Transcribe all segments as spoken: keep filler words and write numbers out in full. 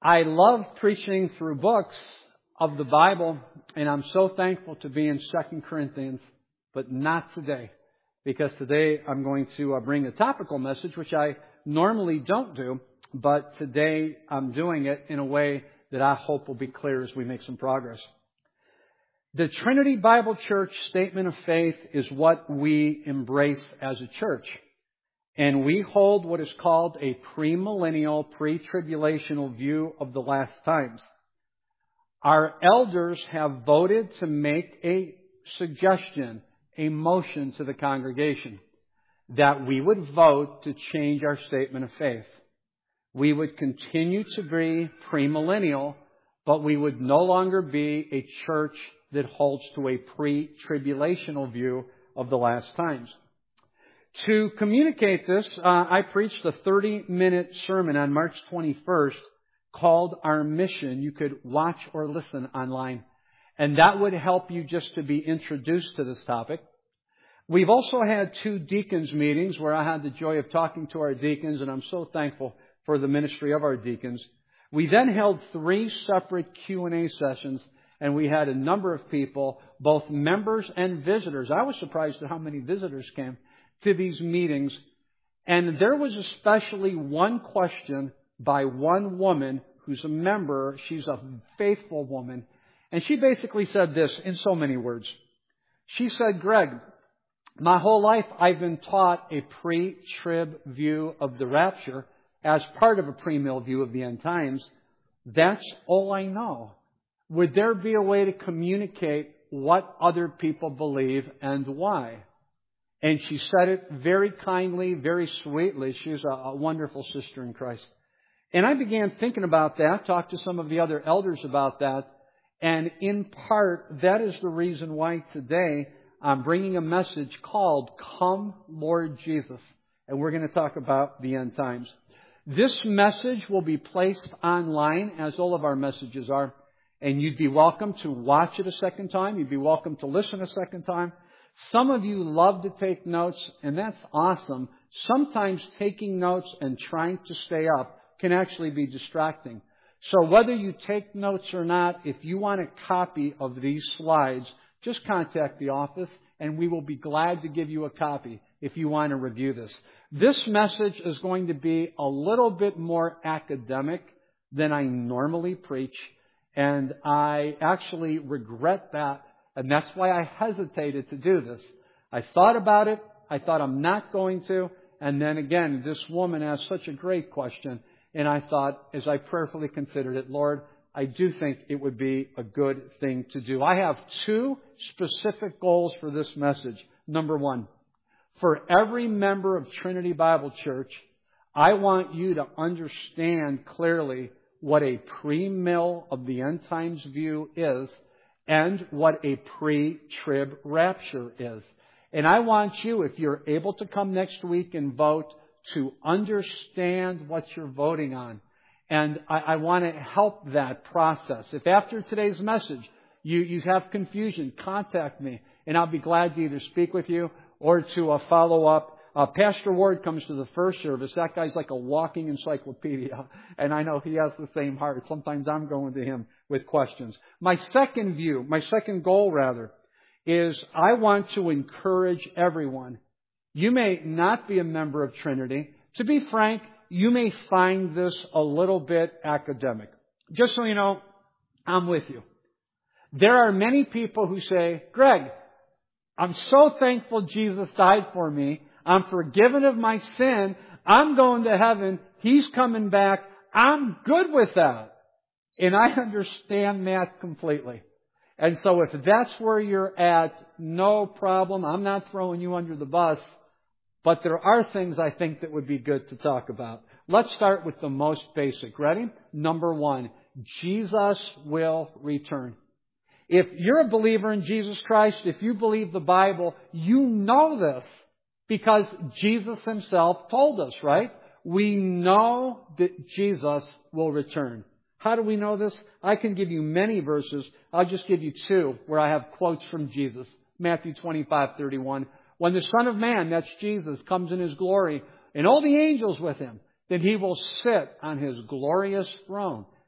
I love preaching through books of the Bible, and I'm so thankful to be in Second Corinthians, but not today, because today I'm going to bring a topical message, which I normally don't do, but today I'm doing it in a way that I hope will be clear as we make some progress. The Trinity Bible Church Statement of Faith is what we embrace as a church. And we hold what is called a premillennial, pre-tribulational view of the last times. Our elders have voted to make a suggestion, a motion to the congregation, that we would vote to change our statement of faith. We would continue to be premillennial, but we would no longer be a church that holds to a pre-tribulational view of the last times. To communicate this, uh, I preached a thirty-minute sermon on March twenty-first called Our Mission. You could watch or listen online. And that would help you just to be introduced to this topic. We've also had two deacons meetings where I had the joy of talking to our deacons, and I'm so thankful for the ministry of our deacons. We then held three separate Q and A sessions, and we had a number of people, both members and visitors. I was surprised at how many visitors came to these meetings. And there was especially one question by one woman who's a member. She's a faithful woman. And she basically said this in so many words. She said, Greg, my whole life I've been taught a pre-trib view of the rapture as part of a premill view of the end times. That's all I know. Would there be a way to communicate what other people believe and why? And she said it very kindly, very sweetly. She's a, a wonderful sister in Christ. And I began thinking about that, talked to some of the other elders about that. And in part, that is the reason why today I'm bringing a message called Come, Lord Jesus. And we're going to talk about the end times. This message will be placed online, as all of our messages are. And you'd be welcome to watch it a second time. You'd be welcome to listen a second time. Some of you love to take notes, and that's awesome. Sometimes taking notes and trying to stay up can actually be distracting. So whether you take notes or not, if you want a copy of these slides, just contact the office, and we will be glad to give you a copy if you want to review this. This message is going to be a little bit more academic than I normally preach, and I actually regret that. And that's why I hesitated to do this. I thought about it. I thought I'm not going to. And then again, this woman asked such a great question. And I thought, as I prayerfully considered it, Lord, I do think it would be a good thing to do. I have two specific goals for this message. Number one, for every member of Trinity Bible Church, I want you to understand clearly what a pre-mill of the end times view is, and what a pre-trib rapture is. And I want you, if you're able to come next week and vote, to understand what you're voting on. And I, I want to help that process. If after today's message you, you have confusion, contact me, and I'll be glad to either speak with you or to uh, follow up. Uh, Pastor Ward comes to the first service. That guy's like a walking encyclopedia. And I know he has the same heart. Sometimes I'm going to him with questions. My second view, my second goal rather, is I want to encourage everyone. You may not be a member of Trinity. To be frank, you may find this a little bit academic. Just so you know, I'm with you. There are many people who say, Greg, I'm so thankful Jesus died for me. I'm forgiven of my sin. I'm going to heaven. He's coming back. I'm good with that. And I understand that completely. And so if that's where you're at, no problem. I'm not throwing you under the bus. But there are things I think that would be good to talk about. Let's start with the most basic. Ready? Number one, Jesus will return. If you're a believer in Jesus Christ, if you believe the Bible, you know this. Because Jesus Himself told us, right? We know that Jesus will return. How do we know this? I can give you many verses. I'll just give you two where I have quotes from Jesus. Matthew twenty-five thirty-one. When the Son of Man, that's Jesus, comes in His glory, and all the angels with Him, then He will sit on His glorious throne.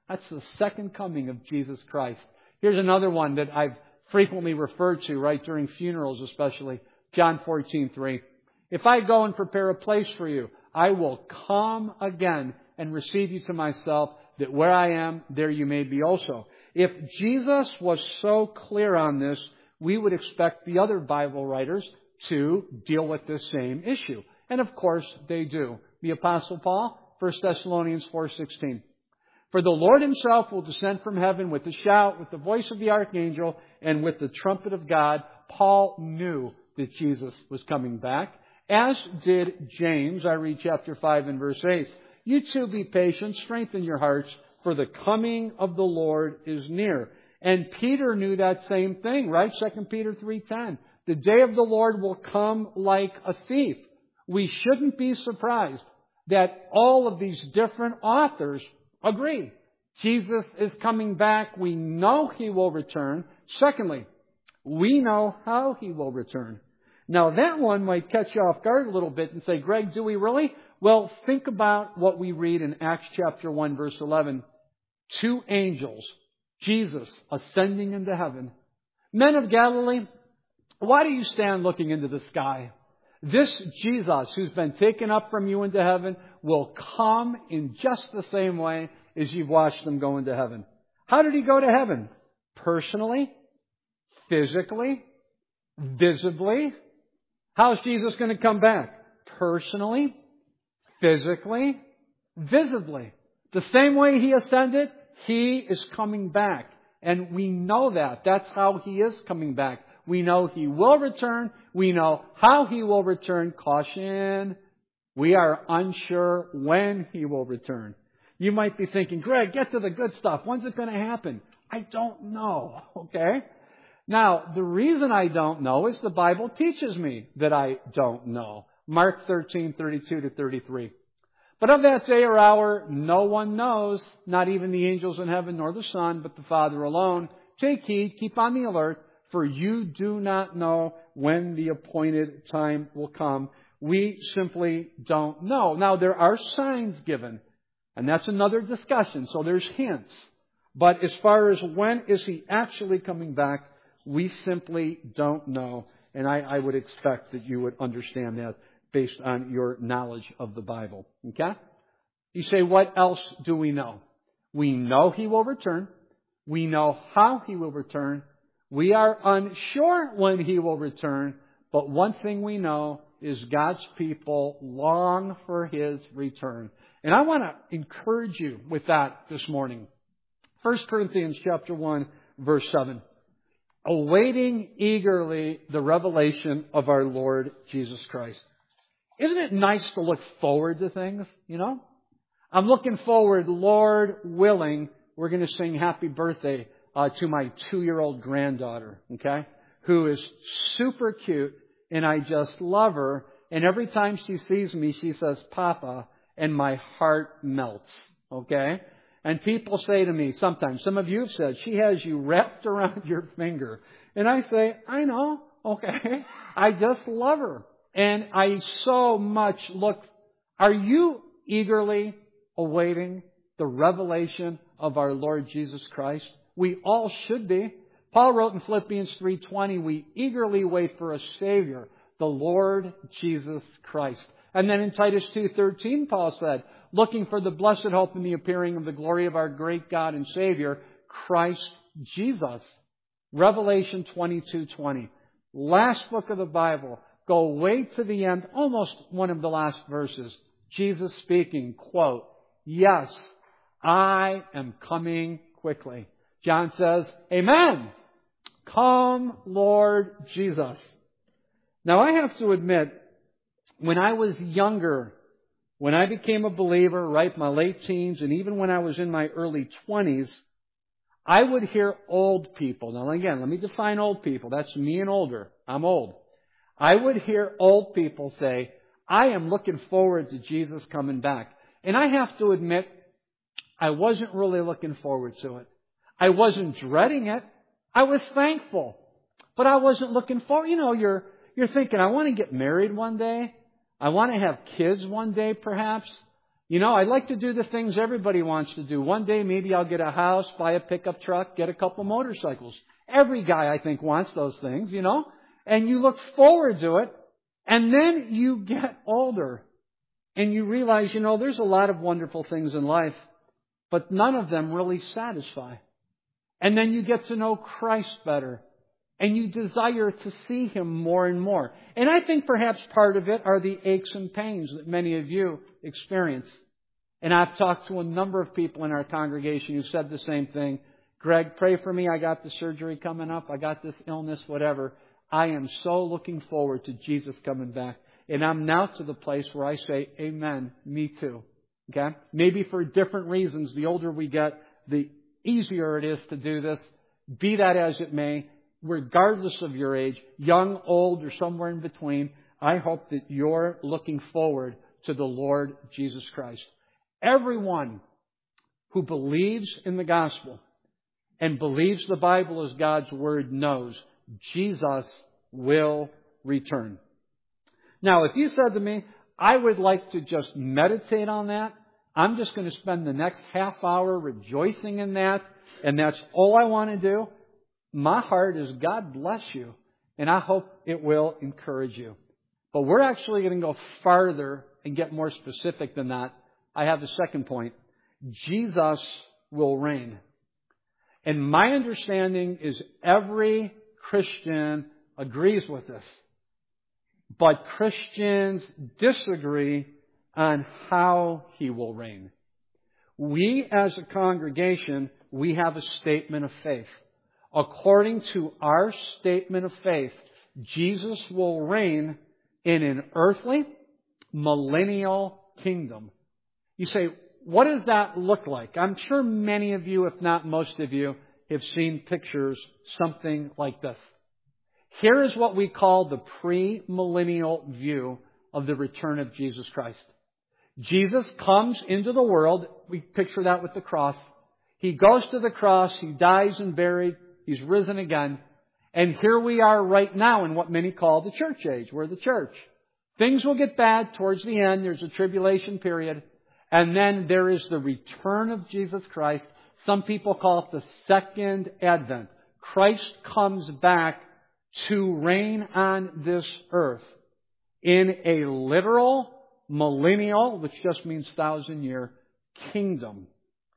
That's the second coming of Jesus Christ. Here's another one that I've frequently referred to, right, during funerals especially. John fourteen three. If I go and prepare a place for you, I will come again and receive you to myself, that where I am, there you may be also. If Jesus was so clear on this, we would expect the other Bible writers to deal with this same issue. And of course, they do. The Apostle Paul, First Thessalonians four sixteen. For the Lord Himself will descend from heaven with a shout, with the voice of the archangel, and with the trumpet of God. Paul knew that Jesus was coming back, as did James. I read chapter five and verse eight. You too be patient, strengthen your hearts, for the coming of the Lord is near. And Peter knew that same thing, right? Second Peter three ten. The day of the Lord will come like a thief. We shouldn't be surprised that all of these different authors agree. Jesus is coming back. We know He will return. Secondly, we know how He will return. Now that one might catch you off guard a little bit and say, Greg, do we really? Well, think about what we read in Acts chapter one, verse eleven. Two angels, Jesus ascending into heaven. Men of Galilee, why do you stand looking into the sky? This Jesus who's been taken up from you into heaven will come in just the same way as you've watched Him go into heaven. How did He go to heaven? Personally? Physically? Visibly? How's Jesus going to come back? Personally? Physically? Visibly. The same way He ascended, He is coming back. And we know that. That's how He is coming back. We know He will return. We know how He will return. Caution. We are unsure when He will return. You might be thinking, Greg, get to the good stuff. When's it going to happen? I don't know. Okay? Now, the reason I don't know is the Bible teaches me that I don't know. Mark thirteen thirty-two to thirty-three. But of that day or hour, no one knows, not even the angels in heaven nor the Son, but the Father alone. Take heed, keep on the alert, for you do not know when the appointed time will come. We simply don't know. Now, there are signs given, and that's another discussion, so there's hints. But as far as when is He actually coming back, we simply don't know. And I, I would expect that you would understand that based on your knowledge of the Bible. Okay? You say, what else do we know? We know He will return. We know how He will return. We are unsure when He will return. But one thing we know is God's people long for His return. And I want to encourage you with that this morning. First Corinthians chapter one, verse seven. Awaiting eagerly the revelation of our Lord Jesus Christ. Isn't it nice to look forward to things, you know? I'm looking forward, Lord willing, we're going to sing happy birthday uh, to my two-year-old granddaughter, okay? Who is super cute, and I just love her. And every time she sees me, she says, Papa, and my heart melts, okay? And people say to me sometimes, some of you have said, she has you wrapped around your finger. And I say, I know, okay? I just love her. And I so much look, are you eagerly awaiting the revelation of our Lord Jesus Christ? We all should be. Paul wrote in Philippians three twenty, we eagerly wait for a Savior, the Lord Jesus Christ. And then in Titus two thirteen, Paul said, looking for the blessed hope in the appearing of the glory of our great God and Savior, Christ Jesus. Revelation twenty-two twenty. Last book of the Bible. Go way to the end, almost one of the last verses. Jesus speaking, quote, yes, I am coming quickly. John says, Amen. Come, Lord Jesus. Now I have to admit, when I was younger, when I became a believer, right, my late teens, and even when I was in my early twenties, I would hear old people. Now again, let me define old people. That's me and older. I'm old. I would hear old people say, I am looking forward to Jesus coming back. And I have to admit, I wasn't really looking forward to it. I wasn't dreading it. I was thankful. But I wasn't looking forward. You know, you're, you're thinking, I want to get married one day. I want to have kids one day, perhaps. You know, I like to do the things everybody wants to do. One day maybe I'll get a house, buy a pickup truck, get a couple motorcycles. Every guy, I think, wants those things, you know. And you look forward to it. And then you get older. And you realize, you know, there's a lot of wonderful things in life. But none of them really satisfy. And then you get to know Christ better. And you desire to see Him more and more. And I think perhaps part of it are the aches and pains that many of you experience. And I've talked to a number of people in our congregation who said the same thing. Greg, pray for me. I got the surgery coming up. I got this illness, whatever. I am so looking forward to Jesus coming back. And I'm now to the place where I say, amen, me too. Okay? Maybe for different reasons. The older we get, the easier it is to do this. Be that as it may, regardless of your age, young, old, or somewhere in between, I hope that you're looking forward to the Lord Jesus Christ. Everyone who believes in the gospel and believes the Bible is God's Word knows Jesus will return. Now, if you said to me, I would like to just meditate on that, I'm just going to spend the next half hour rejoicing in that, and that's all I want to do, my heart is God bless you, and I hope it will encourage you. But we're actually going to go farther and get more specific than that. I have the second point. Jesus will reign. And my understanding is every Christian agrees with this. But Christians disagree on how He will reign. We as a congregation, we have a statement of faith. According to our statement of faith, Jesus will reign in an earthly, millennial kingdom. You say, what does that look like? I'm sure many of you, if not most of you, have seen pictures something like this. Here is what we call the pre-millennial view of the return of Jesus Christ. Jesus comes into the world. We picture that with the cross. He goes to the cross. He dies and buried. He's risen again. And here we are right now in what many call the church age. We're the church. Things will get bad towards the end. There's a tribulation period. And then there is the return of Jesus Christ. Some people call it the second advent. Christ comes back to reign on this earth in a literal, millennial, which just means thousand year, kingdom.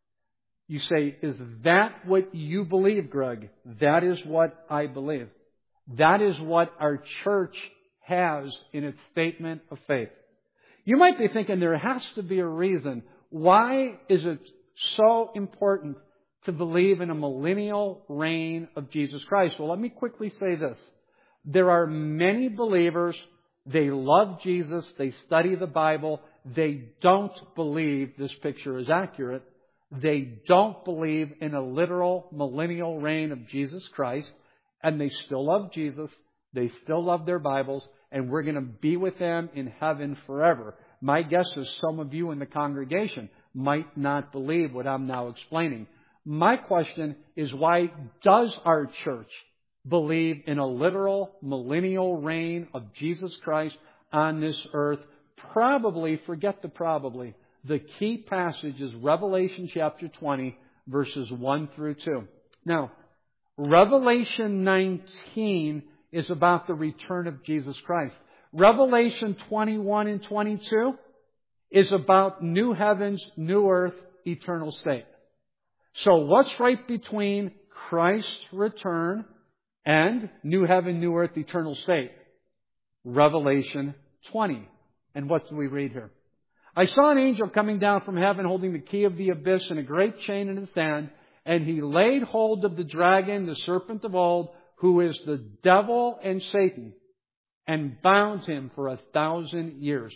You say, is that what you believe, Greg? That is what I believe. That is what our church has in its statement of faith. You might be thinking there has to be a reason. Why is it so important to believe in a millennial reign of Jesus Christ? Well, let me quickly say this. There are many believers, they love Jesus, they study the Bible, they don't believe this picture is accurate. They don't believe in a literal millennial reign of Jesus Christ, and they still love Jesus, they still love their Bibles, and we're going to be with them in heaven forever. My guess is some of you in the congregation might not believe what I'm now explaining. My question is, why does our church believe in a literal millennial reign of Jesus Christ on this earth? Probably, forget the probably. The key passage is Revelation chapter twenty, verses one through two. Now, Revelation nineteen is about the return of Jesus Christ. Revelation twenty-one and twenty-two is about new heavens, new earth, eternal state. So what's right between Christ's return and new heaven, new earth, eternal state? Revelation twenty. And what do we read here? I saw an angel coming down from heaven holding the key of the abyss and a great chain in his hand. And he laid hold of the dragon, the serpent of old, who is the devil and Satan, and bound him for a thousand years.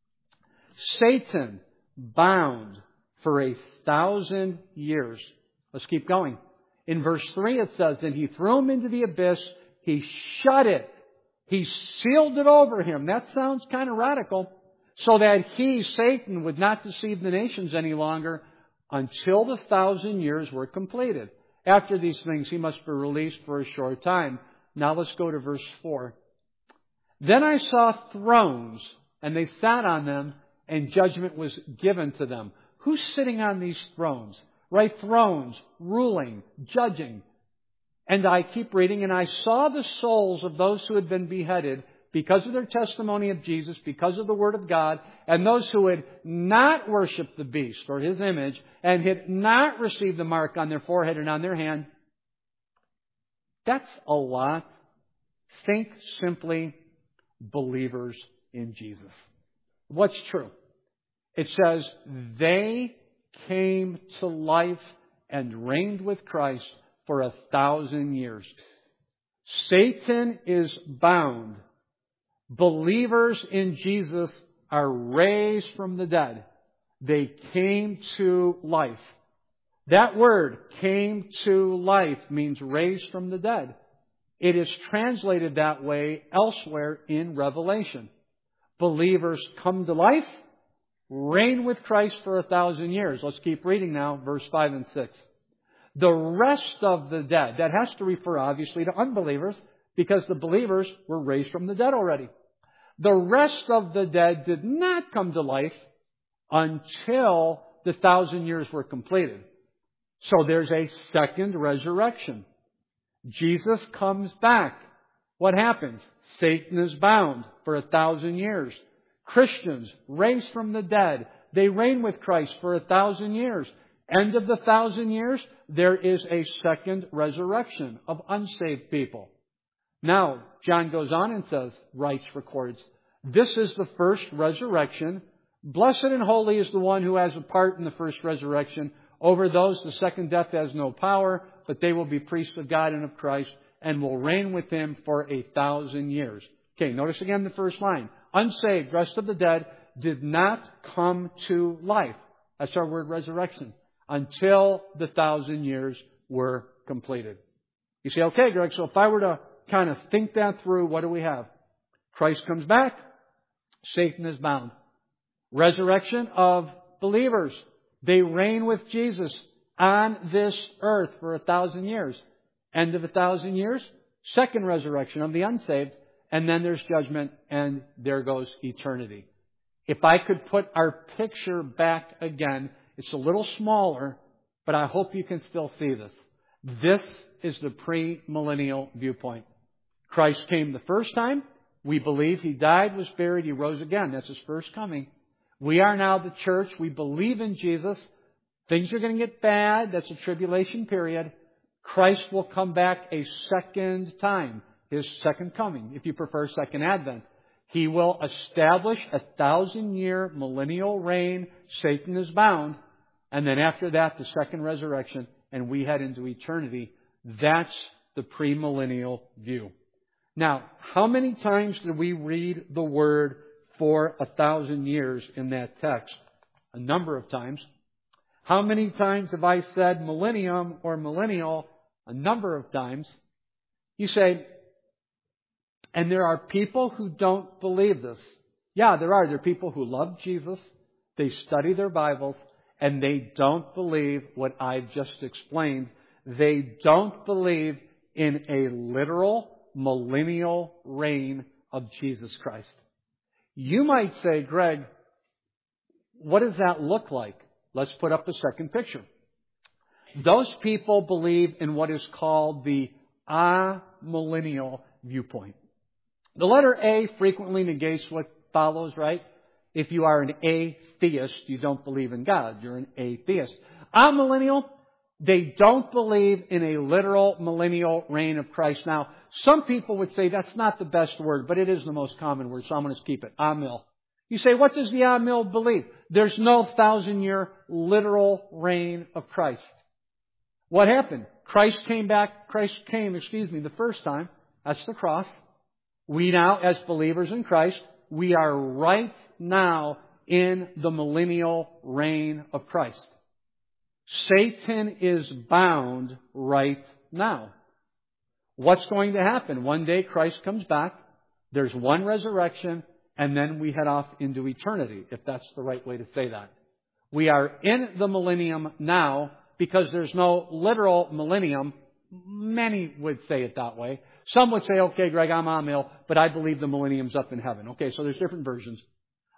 Satan bound for a thousand years. Let's keep going. In verse three it says, and he threw him into the abyss. He shut it. He sealed it over him. That sounds kind of radical. So that he, Satan, would not deceive the nations any longer until the thousand years were completed. After these things, he must be released for a short time. Now let's go to verse four. Then I saw thrones, and they sat on them, and judgment was given to them. Who's sitting on these thrones? Right? Thrones, ruling, judging. And I keep reading, and I saw the souls of those who had been beheaded because of their testimony of Jesus, because of the Word of God, and those who had not worshipped the beast or his image, and had not received the mark on their forehead and on their hand. That's a lot. Think simply believers in Jesus. What's true? It says, they came to life and reigned with Christ for a thousand years. Satan is bound. Believers in Jesus are raised from the dead. They came to life. That word, came to life, means raised from the dead. It is translated that way elsewhere in Revelation. Believers come to life, reign with Christ for a thousand years. Let's keep reading now, verse five and six. The rest of the dead, that has to refer obviously to unbelievers, because the believers were raised from the dead already. The rest of the dead did not come to life until the thousand years were completed. So there's a second resurrection. Jesus comes back. What happens? Satan is bound for a thousand years. Christians raised from the dead. They reign with Christ for a thousand years. End of the thousand years, there is a second resurrection of unsaved people. Now, John goes on and says, writes, records, this is the first resurrection. Blessed and holy is the one who has a part in the first resurrection. Over those, the second death has no power, but they will be priests of God and of Christ and will reign with Him for a thousand years. Okay, notice again the first line. Unsaved, rest of the dead, did not come to life. That's our word resurrection. Until the thousand years were completed. You say, okay, Greg, so if I were to kind of think that through, what do we have? Christ comes back. Satan is bound. Resurrection of believers. They reign with Jesus on this earth for a thousand years. End of a thousand years. Second resurrection of the unsaved. And then there's judgment, and there goes eternity. If I could put our picture back again, it's a little smaller, but I hope you can still see this. This is the premillennial viewpoint. Christ came the first time. We believe He died, was buried, He rose again. That's His first coming. We are now the church. We believe in Jesus. Things are going to get bad. That's a tribulation period. Christ will come back a second time. His second coming, if you prefer, second advent. He will establish a thousand-year millennial reign. Satan is bound. And then after that, the second resurrection, and we head into eternity. That's the premillennial view. Now, how many times did we read the word for a thousand years in that text? A number of times. How many times have I said millennium or millennial? A number of times. You say, and there are people who don't believe this. Yeah, there are. There are people who love Jesus. They study their Bibles. And they don't believe what I've just explained. They don't believe in a literal millennial reign of Jesus Christ. You might say, Greg, what does that look like? Let's put up a second picture. Those people believe in what is called the amillennial viewpoint. The letter A frequently negates what follows, right? If you are an atheist, you don't believe in God. You're an atheist. Amillennial, they don't believe in a literal millennial reign of Christ. Now, some people would say that's not the best word, but it is the most common word, so I'm going to keep it. Amil. You say, what does the Amil believe? There's no thousand-year literal reign of Christ. What happened? Christ came back, Christ came, excuse me, the first time. That's the cross. We now, as believers in Christ, we are right now in the millennial reign of Christ. Satan is bound right now. What's going to happen? One day Christ comes back, there's one resurrection, and then we head off into eternity, if that's the right way to say that. We are in the millennium now because there's no literal millennium. Many would say it that way. Some would say, okay, Greg, I'm Amil, but I believe the millennium's up in heaven. Okay, so there's different versions.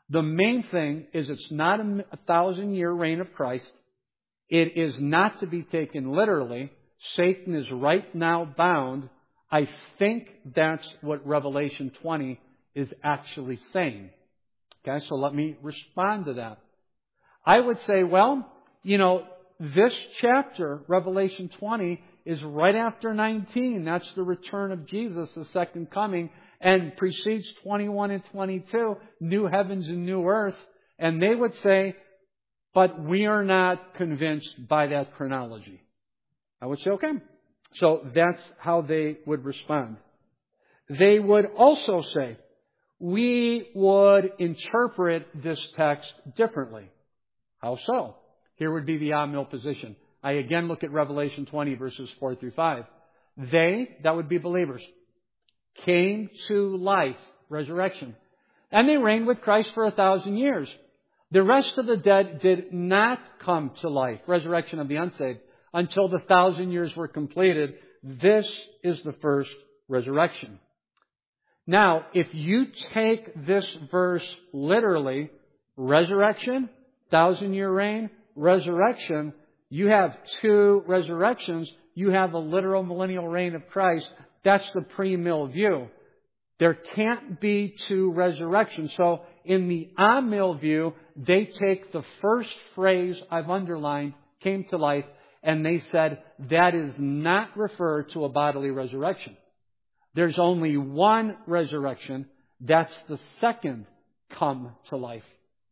The main thing is it's not a, a thousand year reign of Christ. It is not to be taken literally. Satan is right now bound. I think that's what Revelation twenty is actually saying. Okay, so let me respond to that. I would say, well, you know, this chapter, Revelation twenty, is right after nineteen. That's the return of Jesus, the second coming, and precedes twenty-one and twenty-two, new heavens and new earth. And they would say, but we are not convinced by that chronology. I would say, okay. So that's how they would respond. They would also say, we would interpret this text differently. How so? Here would be the Amill position. I again look at Revelation twenty, verses four through five. They, that would be believers, came to life, resurrection. And they reigned with Christ for a thousand years. The rest of the dead did not come to life, resurrection of the unsaved, until the thousand years were completed. This is the first resurrection. Now, if you take this verse literally, resurrection, thousand year reign, resurrection, you have two resurrections. You have a literal millennial reign of Christ. That's the pre-mill view. There can't be two resurrections. So in the Amill view, they take the first phrase I've underlined, came to life, and they said that is not referred to a bodily resurrection. There's only one resurrection. That's the second come to life.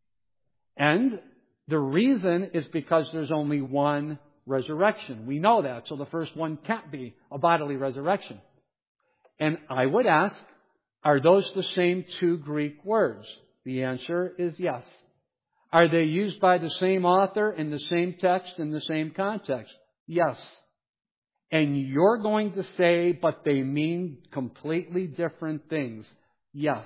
And the reason is because there's only one resurrection. We know that. So the first one can't be a bodily resurrection. And I would ask, are those the same two Greek words? The answer is yes. Are they used by the same author in the same text, in the same context? Yes. And you're going to say, but they mean completely different things. Yes.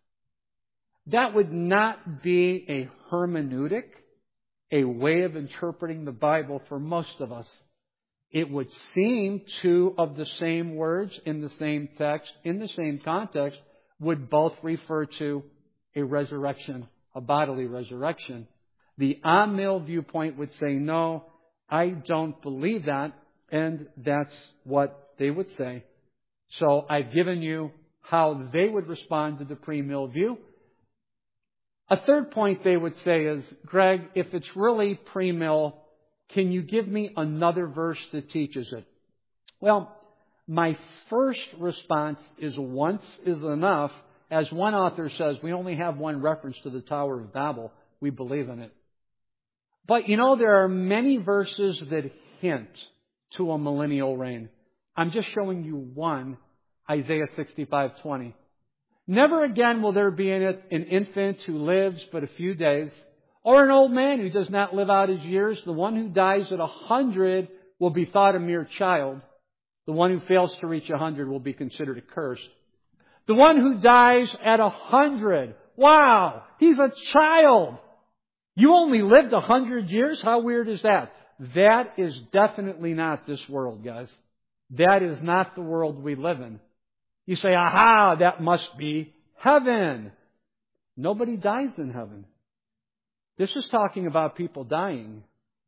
That would not be a hermeneutic, a way of interpreting the Bible for most of us. It would seem two of the same words in the same text, in the same context, would both refer to a resurrection, a bodily resurrection. The Amill viewpoint would say, no, I don't believe that. And that's what they would say. So I've given you how they would respond to the pre-mill view. A third point they would say is, Greg, if it's really pre-mill, can you give me another verse that teaches it? Well, my first response is once is enough. As one author says, we only have one reference to the Tower of Babel. We believe in it. But you know, there are many verses that hint to a millennial reign. I'm just showing you one, Isaiah sixty-five twenty. Never again will there be in it an infant who lives but a few days, or an old man who does not live out his years. The one who dies at a hundred will be thought a mere child. The one who fails to reach a hundred will be considered accursed. The one who dies at a hundred, wow, he's a child. You only lived a hundred years? How weird is that? That is definitely not this world, guys. That is not the world we live in. You say, aha, that must be heaven. Nobody dies in heaven. This is talking about people dying.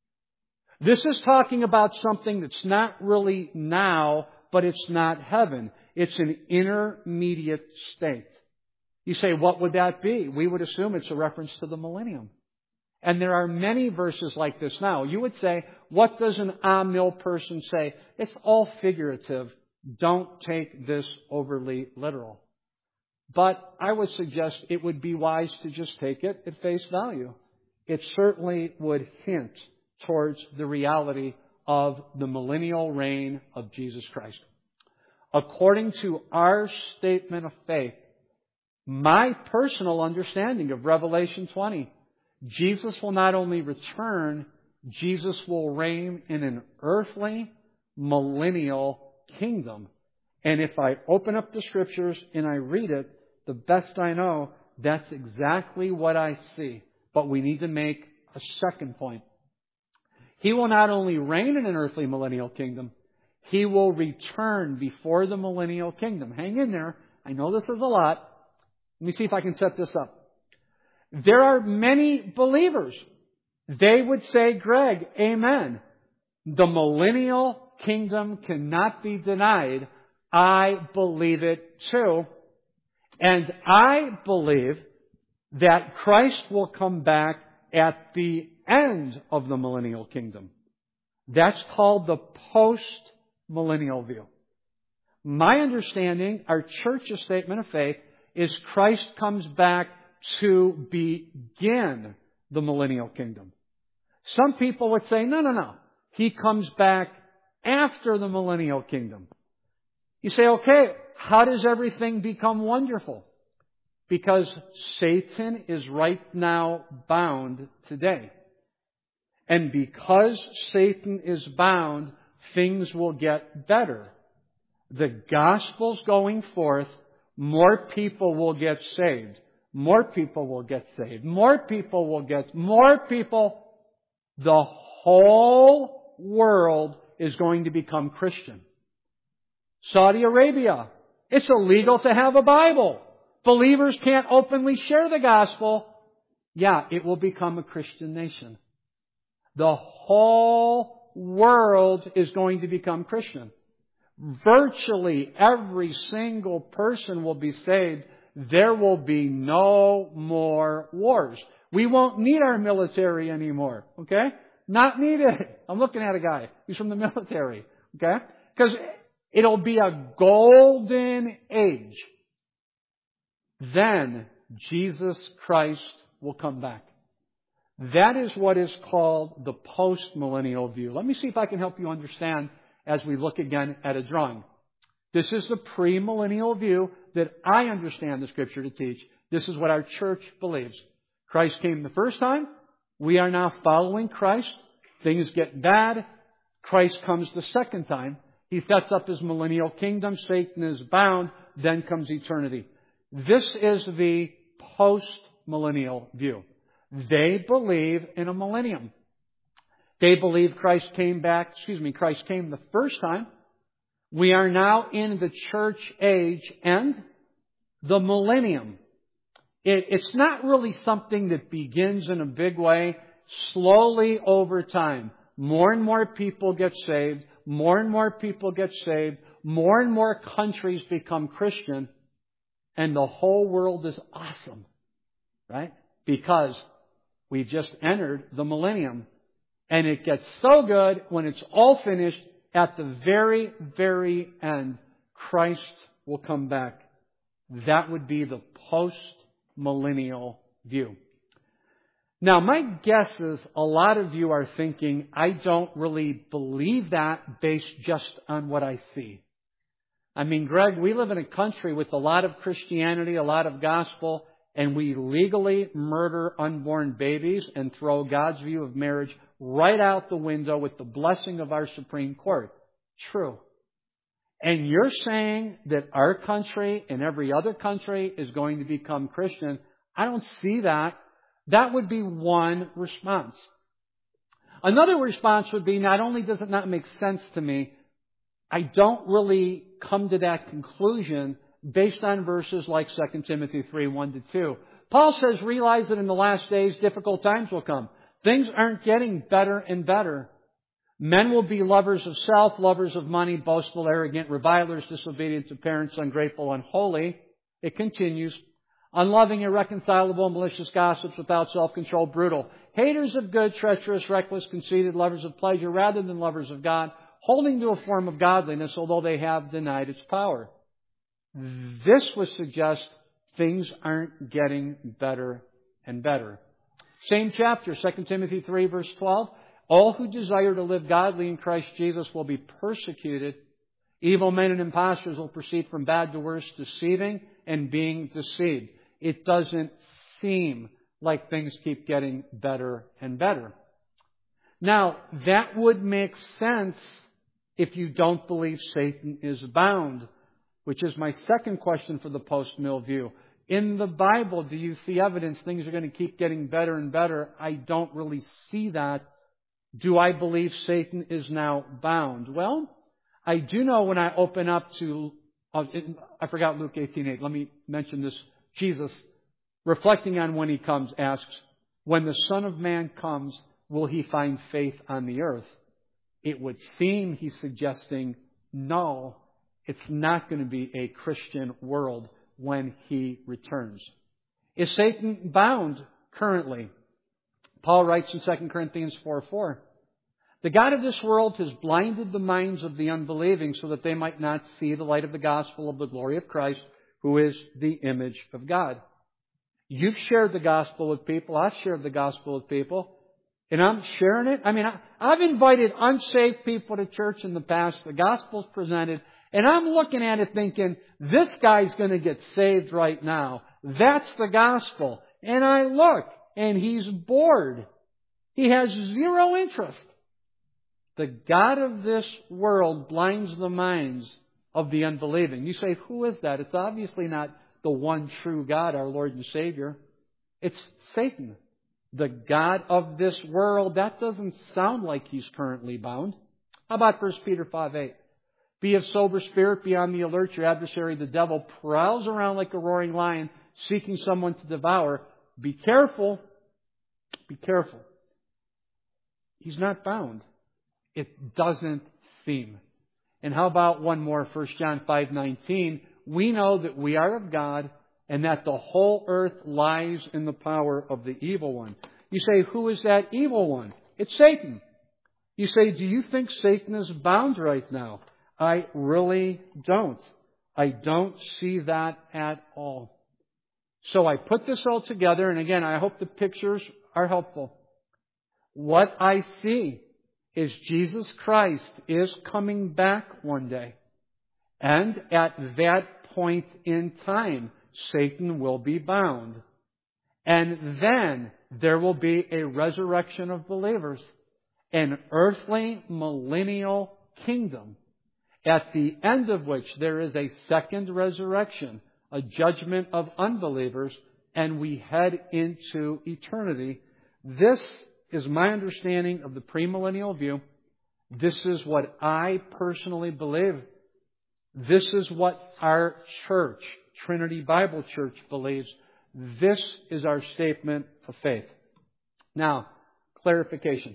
This is talking about something that's not really now, but it's not heaven. It's an intermediate state. You say, what would that be? We would assume it's a reference to the millennium. And there are many verses like this now. You would say, what does an Amill person say? It's all figurative. Don't take this overly literal. But I would suggest it would be wise to just take it at face value. It certainly would hint towards the reality of the millennial reign of Jesus Christ. According to our statement of faith, my personal understanding of Revelation twenty, Jesus will not only return, Jesus will reign in an earthly, millennial kingdom. And if I open up the Scriptures and I read it, the best I know, that's exactly what I see. But we need to make a second point. He will not only reign in an earthly millennial kingdom, He will return before the millennial kingdom. Hang in there. I know this is a lot. Let me see if I can set this up. There are many believers. They would say, Greg, amen. The millennial kingdom cannot be denied. I believe it too. And I believe that Christ will come back at the end of the millennial kingdom. That's called the post-millennial view. My understanding, our church's statement of faith, is Christ comes back to begin the millennial kingdom. Some people would say, no, no, no. He comes back after the millennial kingdom. You say, okay, how does everything become wonderful? Because Satan is right now bound today. And because Satan is bound, things will get better. The gospel's going forth, more people will get saved. More people will get saved. More people will get, more people, the whole world is going to become Christian. Saudi Arabia, it's illegal to have a Bible. Believers can't openly share the gospel. Yeah, it will become a Christian nation. The whole world is going to become Christian. Virtually every single person will be saved. There will be no more wars. We won't need our military anymore. Okay? Not needed. I'm looking at a guy. He's from the military. Okay? Because it'll be a golden age. Then Jesus Christ will come back. That is what is called the post-millennial view. Let me see if I can help you understand as we look again at a drawing. This is the pre-millennial view that I understand the Scripture to teach. This is what our church believes. Christ came the first time. We are now following Christ. Things get bad. Christ comes the second time. He sets up His millennial kingdom. Satan is bound. Then comes eternity. This is the post-millennial view. They believe in a millennium. They believe Christ came back, excuse me, Christ came the first time. We are now in the church age and the millennium. It, it's not really something that begins in a big way. Slowly over time, more and more people get saved. More and more people get saved. More and more countries become Christian. And the whole world is awesome. Right? Because we've just entered the millennium. And it gets so good when it's all finished. At the very, very end, Christ will come back. That would be the post-millennial view. Now, my guess is a lot of you are thinking, I don't really believe that based just on what I see. I mean, Greg, we live in a country with a lot of Christianity, a lot of gospel, and we legally murder unborn babies and throw God's view of marriage right out the window with the blessing of our Supreme Court. True. And you're saying that our country and every other country is going to become Christian. I don't see that. That would be one response. Another response would be, not only does it not make sense to me, I don't really come to that conclusion based on verses like Second Timothy three, one to two. Paul says, realize that in the last days difficult times will come. Things aren't getting better and better. Men will be lovers of self, lovers of money, boastful, arrogant, revilers, disobedient to parents, ungrateful, unholy. It continues. Unloving, irreconcilable, malicious gossips, without self-control, brutal. Haters of good, treacherous, reckless, conceited, lovers of pleasure rather than lovers of God, holding to a form of godliness, although they have denied its power. This would suggest things aren't getting better and better. Same chapter, Second Timothy three, verse twelve. All who desire to live godly in Christ Jesus will be persecuted. Evil men and impostors will proceed from bad to worse, deceiving and being deceived. It doesn't seem like things keep getting better and better. Now, that would make sense if you don't believe Satan is bound, which is my second question for the post-mill view. In the Bible, do you see evidence things are going to keep getting better and better? I don't really see that. Do I believe Satan is now bound? Well, I do know when I open up to, uh, I forgot Luke eighteen eight. Let me mention this. Jesus reflecting on when He comes, asks, when the Son of Man comes, will He find faith on the earth? It would seem He's suggesting, no, it's not going to be a Christian world when He returns. Is Satan bound currently? Paul writes in Second Corinthians four four, the God of this world has blinded the minds of the unbelieving so that they might not see the light of the gospel of the glory of Christ, who is the image of God. You've shared the gospel with people. I've shared the gospel with people. And I'm sharing it. I mean, I, I've invited unsaved people to church in the past. The gospel's presented. And I'm looking at it thinking, this guy's going to get saved right now. That's the gospel. And I look, and he's bored. He has zero interest. The God of this world blinds the minds of the unbelieving. You say, who is that? It's obviously not the one true God, our Lord and Savior. It's Satan. The God of this world. That doesn't sound like he's currently bound. How about First Peter five eight? Be of sober spirit, be on the alert. Your adversary, the devil, prowls around like a roaring lion, seeking someone to devour. Be careful. Be careful. He's not bound. It doesn't seem. And how about one more, First John five nineteen? We know that we are of God and that the whole earth lies in the power of the evil one. You say, who is that evil one? It's Satan. You say, do you think Satan is bound right now? I really don't. I don't see that at all. So I put this all together, and again, I hope the pictures are helpful. What I see is Jesus Christ is coming back one day. And at that point in time, Satan will be bound. And then there will be a resurrection of believers. An earthly millennial kingdom. At the end of which there is a second resurrection, a judgment of unbelievers, and we head into eternity. This is my understanding of the premillennial view. This is what I personally believe. This is what our church, Trinity Bible Church, believes. This is our statement of faith. Now, clarification.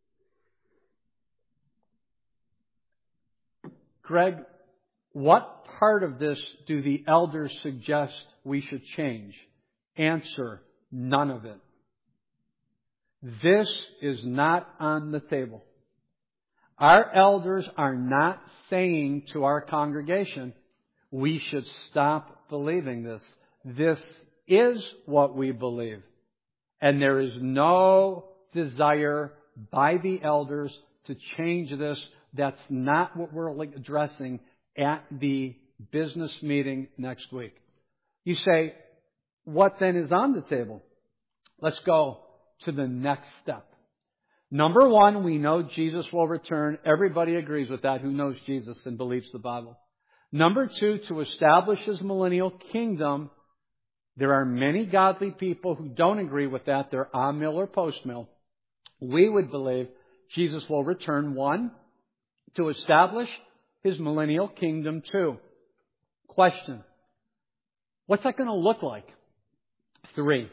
Greg, what part of this do the elders suggest we should change? Answer, none of it. This is not on the table. Our elders are not saying to our congregation, we should stop believing this. This is what we believe. And there is no desire by the elders to change this. That's not what we're addressing at the business meeting next week. You say, what then is on the table? Let's go to the next step. Number one, we know Jesus will return. Everybody agrees with that who knows Jesus and believes the Bible. Number two, to establish His millennial kingdom. There are many godly people who don't agree with that. They're on-mill or post-mill. We would believe Jesus will return, one, to establish His millennial kingdom. Two, question, what's that going to look like? Three,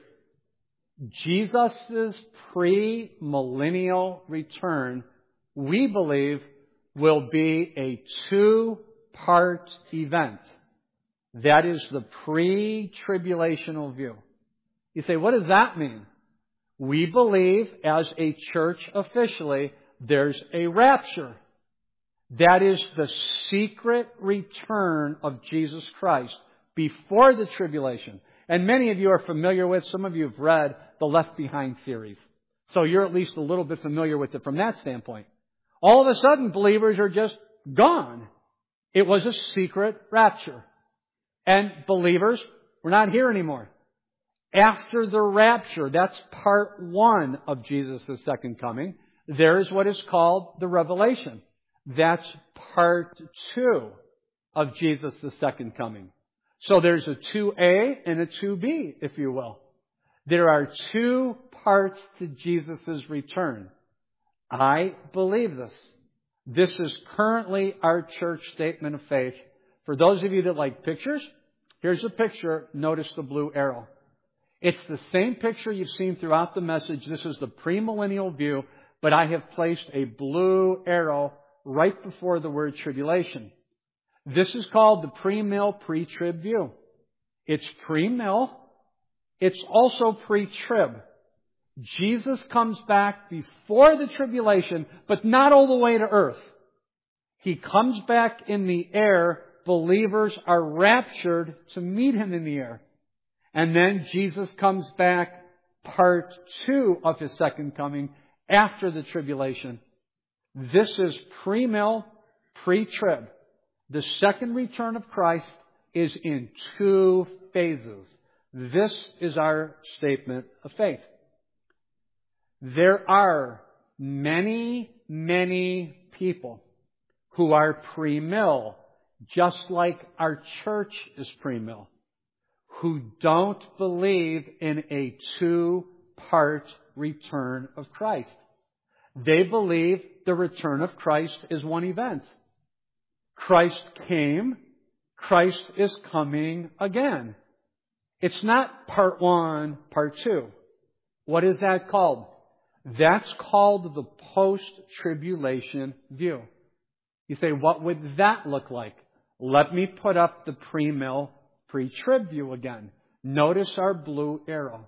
Jesus' pre-millennial return, we believe, will be a two-part event. That is the pre-tribulational view. You say, what does that mean? We believe, as a church officially, there's a rapture. That is the secret return of Jesus Christ before the tribulation. And many of you are familiar with, some of you have read the Left Behind series. So you're at least a little bit familiar with it from that standpoint. All of a sudden, believers are just gone. It was a secret rapture. And believers, we're not here anymore. After the rapture, that's part one of Jesus' second coming. There is what is called the revelation. That's part two of Jesus' second coming. So there's a two A and a two B, if you will. There are two parts to Jesus' return. I believe this. This is currently our church statement of faith. For those of you that like pictures, here's a picture. Notice the blue arrow. It's the same picture you've seen throughout the message. This is the premillennial view, but I have placed a blue arrow right before the word tribulation. This is called the pre-mill, pre-trib view. It's pre-mill. It's also pre-trib. Jesus comes back before the tribulation, but not all the way to earth. He comes back in the air. Believers are raptured to meet Him in the air. And then Jesus comes back, part two of His second coming, after the tribulation. This is pre-mill, pre-trib. The second return of Christ is in two phases. This is our statement of faith. There are many, many people who are pre-mill, just like our church is pre-mill, who don't believe in a two-part return of Christ. They believe the return of Christ is one event. Christ came. Christ is coming again. It's not part one, part two. What is that called? That's called the post-tribulation view. You say, what would that look like? Let me put up the pre-mill, pre-trib view again. Notice our blue arrow.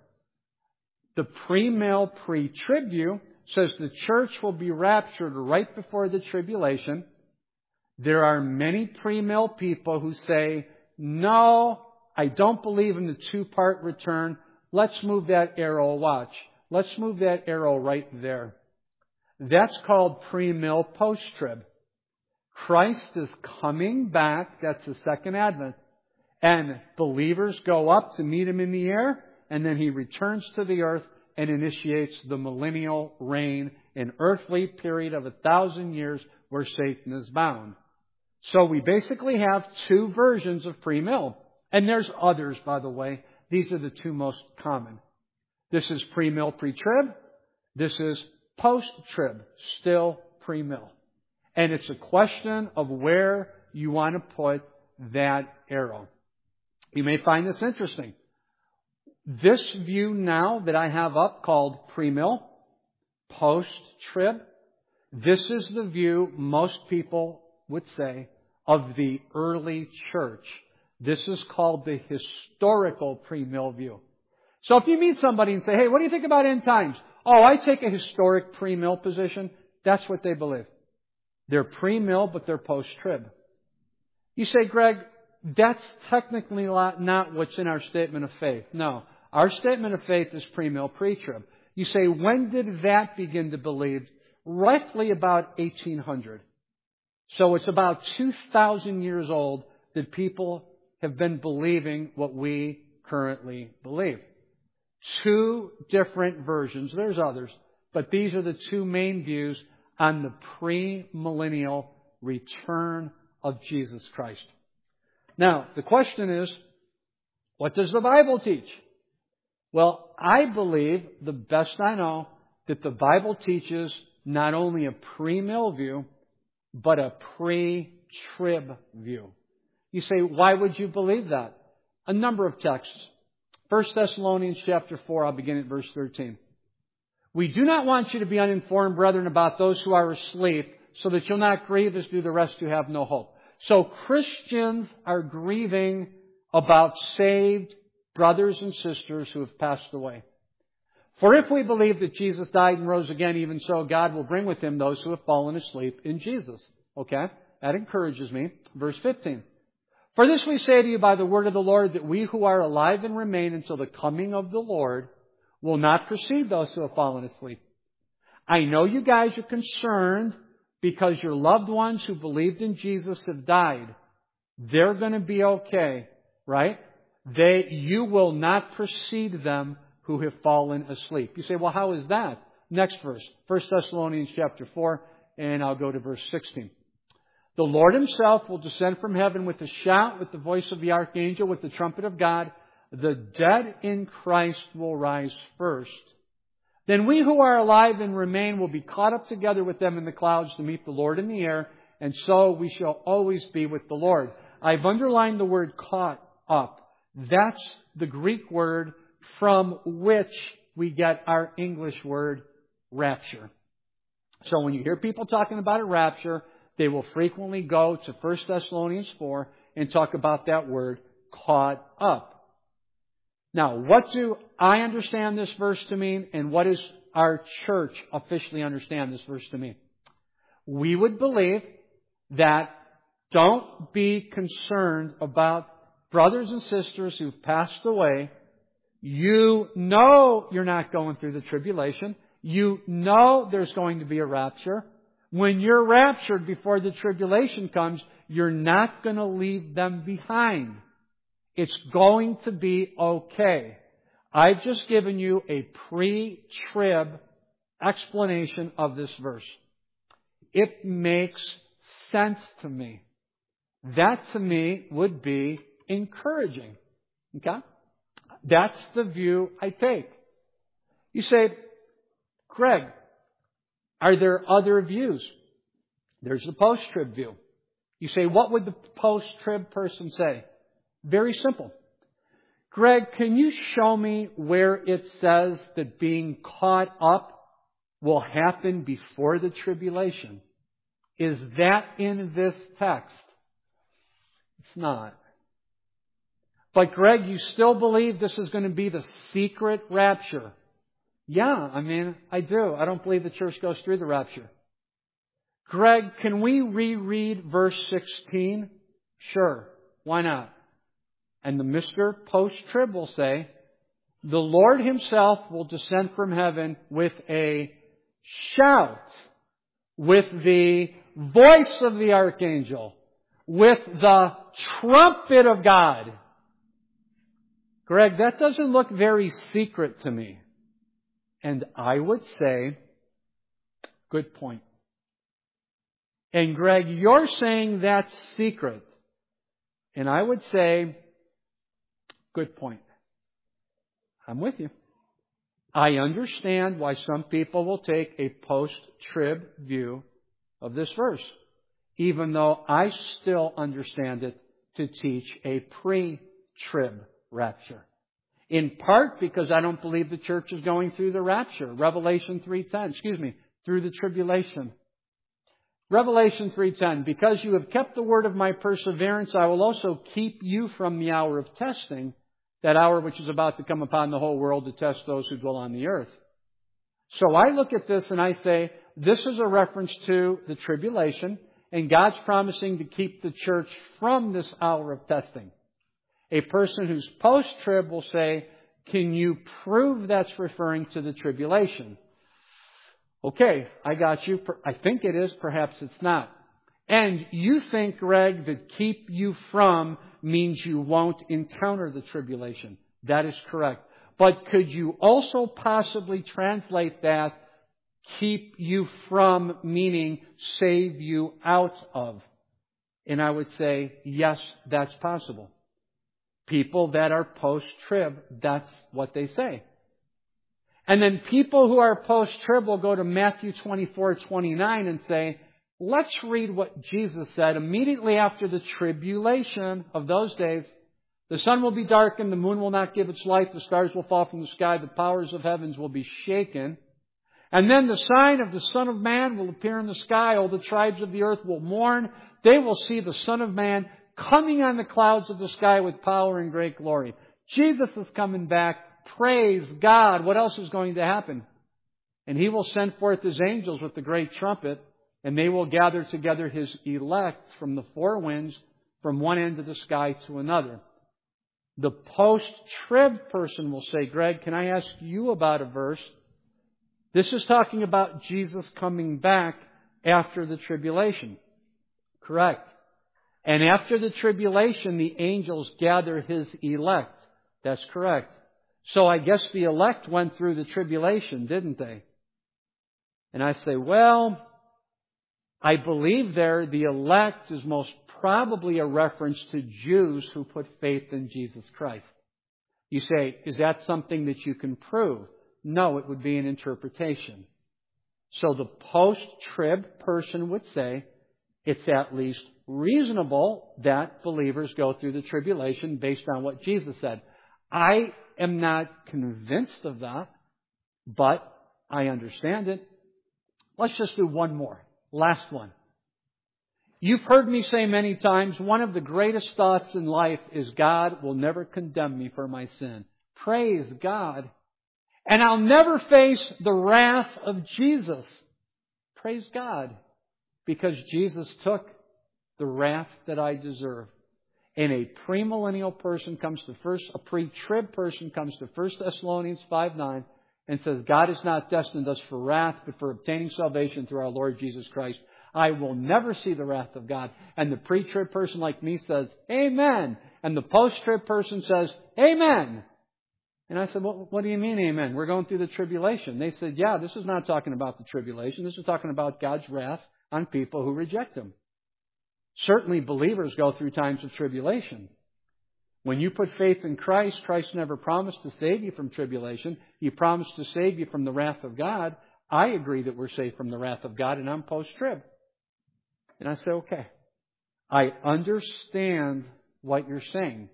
The pre-mill, pre-trib view says the church will be raptured right before the tribulation. There are many pre-mill people who say, no, I don't believe in the two-part return. Let's move that arrow, watch. Let's move that arrow right there. That's called pre-mill, post-trib. Christ is coming back. That's the second advent. And believers go up to meet Him in the air, and then He returns to the earth and initiates the millennial reign, an earthly period of a thousand years where Satan is bound. So we basically have two versions of pre-mill. And there's others, by the way. These are the two most common. This is pre-mill, pre-trib. This is post-trib, still pre-mill. And it's a question of where you want to put that arrow. You may find this interesting. This view now that I have up called pre-mill, post-trib, this is the view most people would say of the early church. This is called the historical pre-mill view. So if you meet somebody and say, hey, what do you think about end times? Oh, I take a historic pre-mill position. That's what they believe. They're pre-mill, but they're post-trib. You say, Greg, that's technically not what's in our statement of faith. No. Our statement of faith is pre-mill, pre-trib. You say, when did that begin to believe? Roughly about eighteen hundred. So it's about two thousand years old that people have been believing what we currently believe. Two different versions. There's others. But these are the two main views on the premillennial return of Jesus Christ. Now, the question is, what does the Bible teach? Well, I believe, the best I know, that the Bible teaches not only a pre-mill view, but a pre-trib view. You say, why would you believe that? A number of texts. First Thessalonians chapter four, I'll begin at verse thirteen. We do not want you to be uninformed, brethren, about those who are asleep, so that you'll not grieve as do the rest who have no hope. So Christians are grieving about saved brothers and sisters who have passed away. For if we believe that Jesus died and rose again, even so God will bring with Him those who have fallen asleep in Jesus. Okay? That encourages me. Verse fifteen. For this we say to you by the word of the Lord, that we who are alive and remain until the coming of the Lord will not precede those who have fallen asleep. I know you guys are concerned because your loved ones who believed in Jesus have died. They're going to be okay, right? They, you will not precede them who have fallen asleep. You say, well, how is that? Next verse, First Thessalonians chapter four, and I'll go to verse sixteen. The Lord Himself will descend from heaven with a shout, with the voice of the archangel, with the trumpet of God. The dead in Christ will rise first. Then we who are alive and remain will be caught up together with them in the clouds to meet the Lord in the air, and so we shall always be with the Lord. I've underlined the word caught up. That's the Greek word from which we get our English word rapture. So when you hear people talking about a rapture, they will frequently go to First Thessalonians four and talk about that word, caught up. Now, what do I understand this verse to mean, and what does our church officially understand this verse to mean? We would believe that don't be concerned about brothers and sisters who've passed away. You know you're not going through the tribulation. You know there's going to be a rapture. When you're raptured before the tribulation comes, you're not going to leave them behind. It's going to be okay. I've just given you a pre-trib explanation of this verse. It makes sense to me. That to me would be encouraging. Okay? That's the view I take. You say, Greg, are there other views? There's the post-trib view. You say, what would the post-trib person say? Very simple. Greg, can you show me where it says that being caught up will happen before the tribulation? Is that in this text? It's not. But Greg, you still believe this is going to be the secret rapture? Yeah, I mean, I do. I don't believe the church goes through the rapture. Greg, can we reread verse sixteen? Sure. Why not? And the Mister Post-Trib will say, the Lord Himself will descend from heaven with a shout, with the voice of the archangel, with the trumpet of God. Greg, that doesn't look very secret to me. And I would say, good point. And Greg, you're saying that's secret. And I would say, good point. I'm with you. I understand why some people will take a post-trib view of this verse, even though I still understand it to teach a pre-trib rapture. In part because I don't believe the church is going through the rapture. Revelation three ten, excuse me, through the tribulation. Revelation three ten, because you have kept the word of my perseverance, I will also keep you from the hour of testing, that hour which is about to come upon the whole world to test those who dwell on the earth. So I look at this and I say, this is a reference to the tribulation, and God's promising to keep the church from this hour of testing. A person who's post-trib will say, can you prove that's referring to the tribulation? Okay, I got you. I think it is. Perhaps it's not. And you think, Greg, that keep you from means you won't encounter the tribulation. That is correct. But could you also possibly translate that keep you from meaning save you out of? And I would say, yes, that's possible. People that are post-trib, that's what they say. And then people who are post-trib will go to Matthew twenty-four twenty-nine and say, let's read what Jesus said immediately after the tribulation of those days. The sun will be darkened, the moon will not give its light, the stars will fall from the sky, the powers of heavens will be shaken. And then the sign of the Son of Man will appear in the sky. All the tribes of the earth will mourn. They will see the Son of Man coming on the clouds of the sky with power and great glory. Jesus is coming back. Praise God. What else is going to happen? And He will send forth His angels with the great trumpet, and they will gather together His elect from the four winds, from one end of the sky to another. The post-trib person will say, Greg, can I ask you about a verse? This is talking about Jesus coming back after the tribulation. Correct. And after the tribulation, the angels gather His elect. That's correct. So I guess the elect went through the tribulation, didn't they? And I say, well, I believe there the elect is most probably a reference to Jews who put faith in Jesus Christ. You say, is that something that you can prove? No, it would be an interpretation. So the post-trib person would say, it's at least reasonable that believers go through the tribulation based on what Jesus said. I am not convinced of that, but I understand it. Let's just do one more. Last one. You've heard me say many times, one of the greatest thoughts in life is God will never condemn me for my sin. Praise God. And I'll never face the wrath of Jesus. Praise God. Because Jesus took the wrath that I deserve. And a premillennial person comes to first, a pre-trib person comes to First Thessalonians five nine and says, God has not destined us for wrath, but for obtaining salvation through our Lord Jesus Christ. I will never see the wrath of God. And the pre-trib person like me says, Amen. And the post-trib person says, Amen. And I said, well, what do you mean, amen? We're going through the tribulation. They said, yeah, this is not talking about the tribulation. This is talking about God's wrath on people who reject Him. Certainly believers go through times of tribulation. When you put faith in Christ, Christ never promised to save you from tribulation. He promised to save you from the wrath of God. I agree that we're saved from the wrath of God, and I'm post-trib. And I said, okay, I understand what you're saying.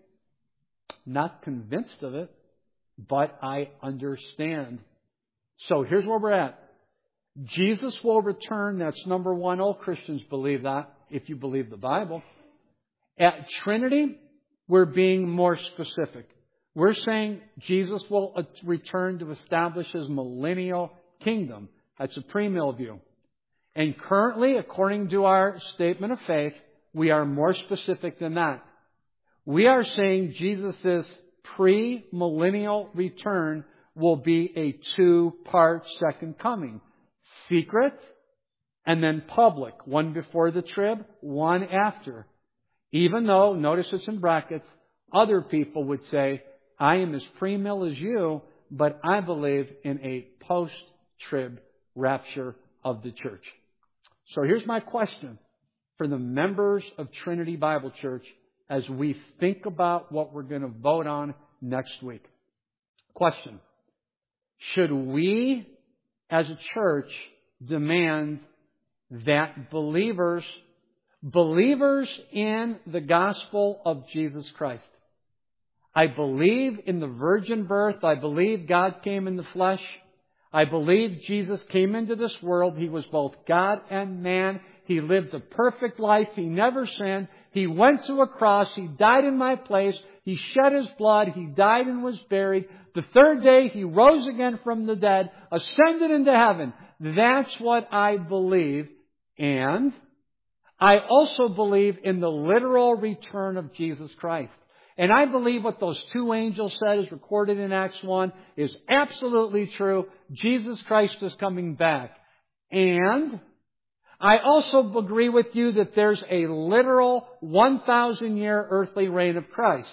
Not convinced of it, but I understand. So here's where we're at. Jesus will return. That's number one. All Christians believe that, if you believe the Bible. At Trinity, we're being more specific. We're saying Jesus will return to establish His millennial kingdom. That's a premill view. And currently, according to our statement of faith, we are more specific than that. We are saying Jesus' pre-millennial return will be a two-part second coming. Secret and then public. One before the trib, one after. Even though, notice it's in brackets, other people would say, I am as premill as you, but I believe in a post-trib rapture of the church. So here's my question for the members of Trinity Bible Church as we think about what we're going to vote on next week. Question. Should we, as a church, demand that believers, believers in the gospel of Jesus Christ, I believe in the virgin birth. I believe God came in the flesh. I believe Jesus came into this world. He was both God and man. He lived a perfect life. He never sinned. He went to a cross. He died in my place. He shed His blood. He died and was buried. The third day, He rose again from the dead, ascended into heaven. That's what I believe. And I also believe in the literal return of Jesus Christ. And I believe what those two angels said is recorded in Acts one is absolutely true. Jesus Christ is coming back. And I also agree with you that there's a literal one thousand year earthly reign of Christ.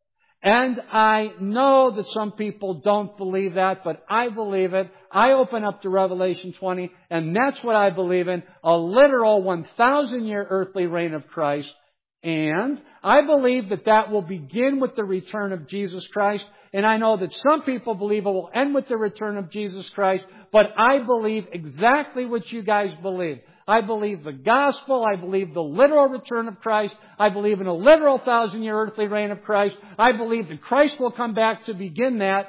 And I know that some people don't believe that, but I believe it. I open up to Revelation twenty, and that's what I believe in. A literal one thousand year earthly reign of Christ. And I believe that that will begin with the return of Jesus Christ. And I know that some people believe it will end with the return of Jesus Christ. But I believe exactly what you guys believe. I believe the gospel. I believe the literal return of Christ. I believe in a literal thousand-year earthly reign of Christ. I believe that Christ will come back to begin that.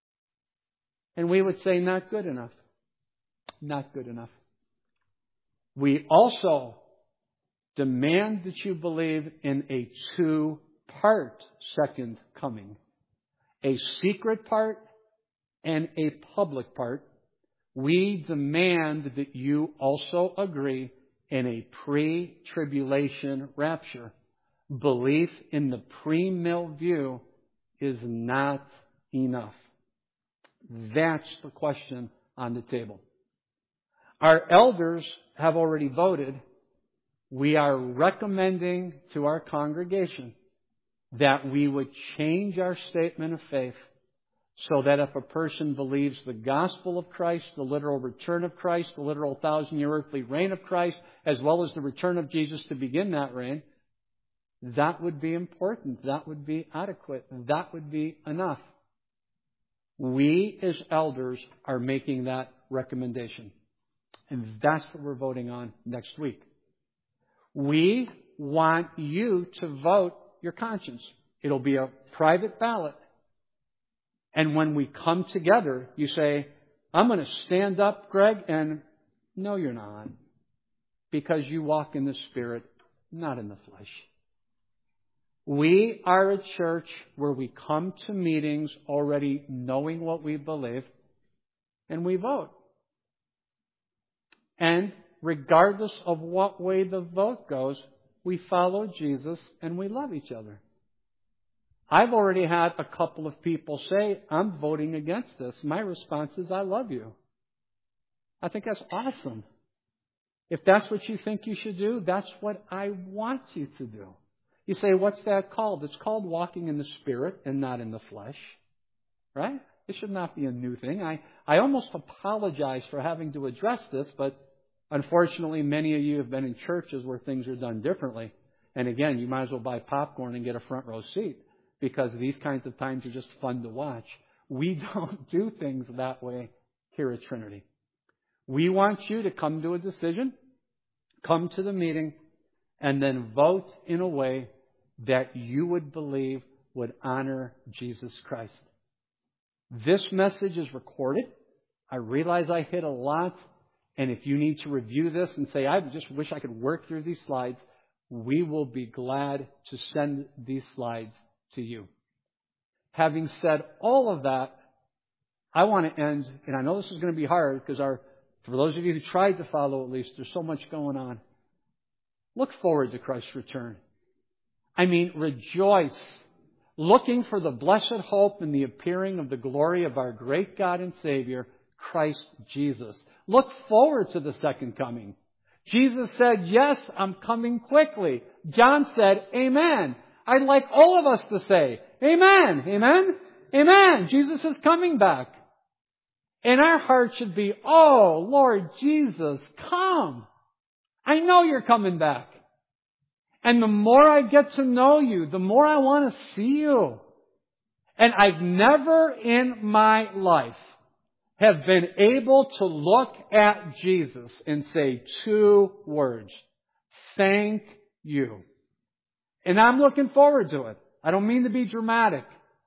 And we would say, not good enough. Not good enough. We also demand that you believe in a two-part second coming. A secret part and a public part. We demand that you also agree in a pre-tribulation rapture. Belief in the pre-mill view is not enough. That's the question on the table. Our elders have already voted. We are recommending to our congregation that we would change our statement of faith so that if a person believes the gospel of Christ, the literal return of Christ, the literal thousand-year earthly reign of Christ, as well as the return of Jesus to begin that reign, that would be important. That would be adequate. That would be enough. We as elders are making that recommendation. And that's what we're voting on next week. We want you to vote your conscience. It'll be a private ballot. And when we come together, you say, I'm going to stand up, Greg, and no, you're not. Because you walk in the Spirit, not in the flesh. We are a church where we come to meetings already knowing what we believe, and we vote. And regardless of what way the vote goes, we follow Jesus and we love each other. I've already had a couple of people say, I'm voting against this. My response is, I love you. I think that's awesome. If that's what you think you should do, that's what I want you to do. You say, what's that called? It's called walking in the Spirit and not in the flesh. Right? It should not be a new thing. I, I almost apologize for having to address this, but unfortunately, many of you have been in churches where things are done differently. And again, you might as well buy popcorn and get a front row seat, because these kinds of times are just fun to watch. We don't do things that way here at Trinity. We want you to come to a decision, come to the meeting, and then vote in a way that you would believe would honor Jesus Christ. This message is recorded. I realize I hit a lot. And if you need to review this and say, I just wish I could work through these slides, we will be glad to send these slides to you. Having said all of that, I want to end, and I know this is going to be hard because our, for those of you who tried to follow at least, there's so much going on. Look forward to Christ's return. I mean, rejoice, looking for the blessed hope and the appearing of the glory of our great God and Savior, Christ Jesus. Look forward to the second coming. Jesus said, yes, I'm coming quickly. John said, amen. I'd like all of us to say, amen, amen, amen. Jesus is coming back. And our heart should be, oh, Lord Jesus, come. I know you're coming back. And the more I get to know you, the more I want to see you. And I've never in my life have been able to look at Jesus and say two words. Thank you. And I'm looking forward to it. I don't mean to be dramatic.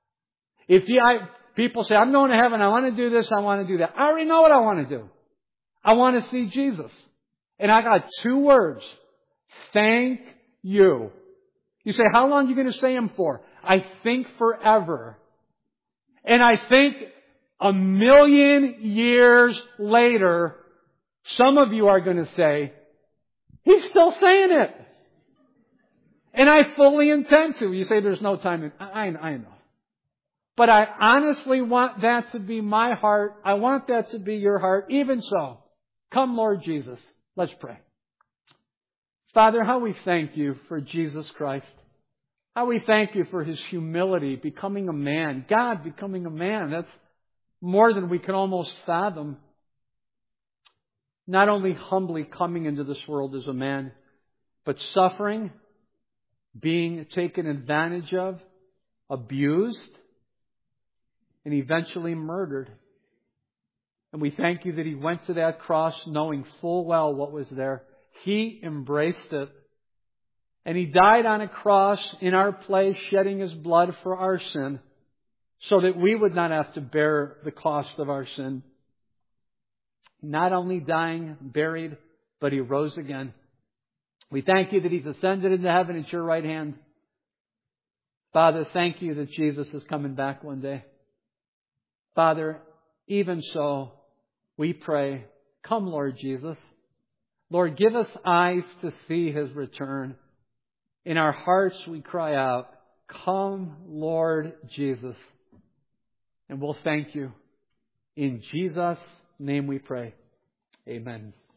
If you, I, people say, I'm going to heaven, I want to do this, I want to do that. I already know what I want to do. I want to see Jesus. And I got two words. Thank you. You say, how long are you going to say them for? I think forever. And I think a million years later, some of you are going to say, he's still saying it. And I fully intend to. You say there's no time. I, I, I know. But I honestly want that to be my heart. I want that to be your heart. Even so, come Lord Jesus. Let's pray. Father, how we thank you for Jesus Christ. How we thank you for His humility, becoming a man. God becoming a man. That's more than we can almost fathom. Not only humbly coming into this world as a man, but suffering, being taken advantage of, abused, and eventually murdered. And we thank you that He went to that cross knowing full well what was there. He embraced it. And He died on a cross in our place, shedding His blood for our sin, so that we would not have to bear the cost of our sin. Not only dying, buried, but He rose again. We thank you that He's ascended into heaven at your right hand. Father, thank you that Jesus is coming back one day. Father, even so, we pray, come Lord Jesus. Lord, give us eyes to see His return. In our hearts we cry out, come Lord Jesus. And we'll thank you. In Jesus' name we pray. Amen.